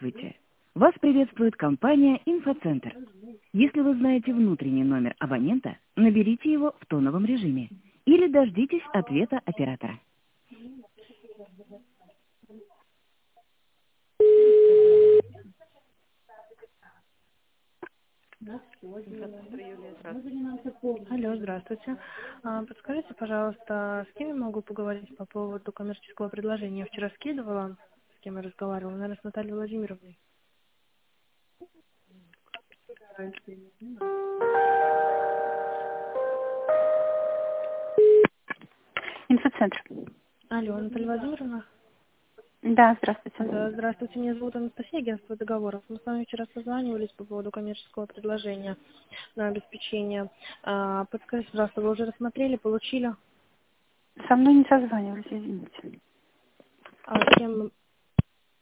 Здравствуйте. Вас приветствует компания «Инфоцентр». Если вы знаете внутренний номер абонента, наберите его в тоновом режиме или дождитесь ответа оператора. Алло, здравствуйте. Подскажите, пожалуйста, с кем я могу поговорить по поводу коммерческого предложения? Я вчера скидывала, с кем я разговаривала, наверное, с Натальей Владимировной. Инфоцентр. Алло, Наталья Владимировна? Да, здравствуйте. Да, здравствуйте, меня зовут Анастасия, агентство договоров. Мы с вами вчера созванивались по поводу коммерческого предложения на обеспечение. Подскажите, пожалуйста, вы уже рассмотрели, получили? Со мной не созванивались, извините. А с кем